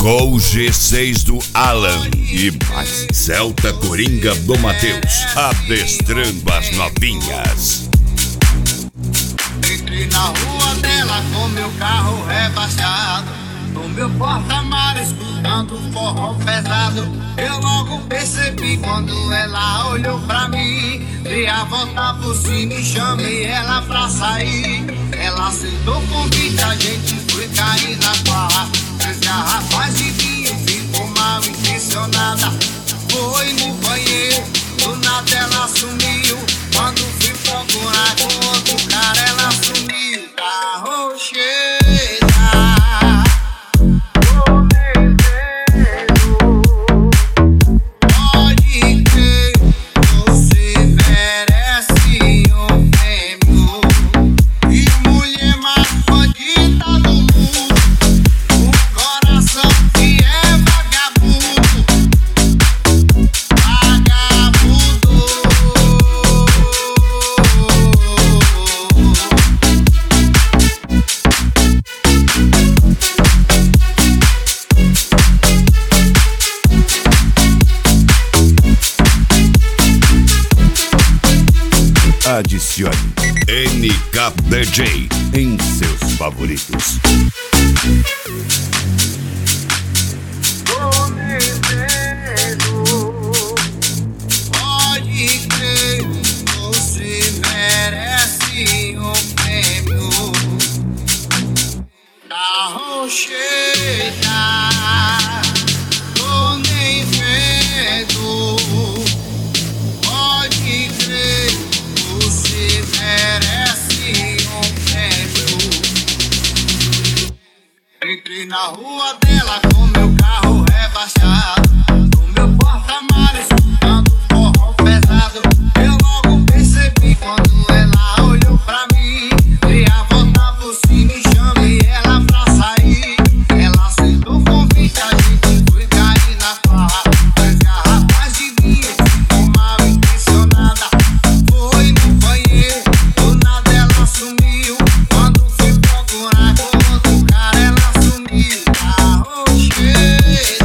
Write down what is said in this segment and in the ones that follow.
Gol G6 do Alan e mais Celta Coringa do Matheus, adestrando as novinhas. Entrei na rua dela com meu carro rebaixado, no meu porta-mar escutando forró pesado. Eu logo percebi quando ela olhou pra mim, dei a volta por cima e chamei ela pra sair. Ela aceitou o convite, a gente foi cair na farra. 3 garrafas de vinho, ficou mal intencionada. Foi no banheiro, do nada ela sumiu. Quando fui procurar com outro cara, ela sumiu. Carro cheio. Adicione NKDJ em seus favoritos. Pode crer, você merece um prêmio. Carro cheio, tô nem vendo. Pode crer, você merece um prêmio. Entrei na rua dela com meu carro rebaixado, no meu porta-mar escutando forró pesado. Eu logo percebi quando ela olhou pra mim, dei a volta por cima e chamei ela pra sair. Ela aceitou o convite, a gente foi cair na farra. 3 garrafas de vinho, ficou mal intencionada. Foi no banheiro, do nada ela sumiu. Quando fui procurar com outro cara, ela sumiu. Carro cheio,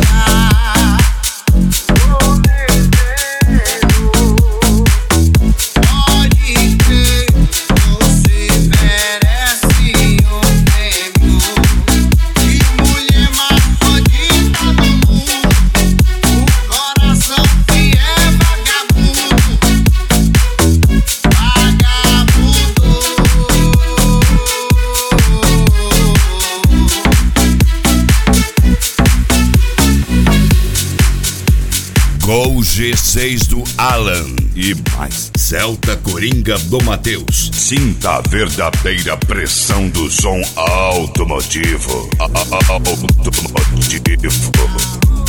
tô devendo. Pode crer, você merece um prêmio. Que mulher mais bonita do mundo, o coração que é vagabundo. Gol G6 do Alan e mais Celta Coringa do Matheus. Sinta a verdadeira pressão do som automotivo. Automotivo.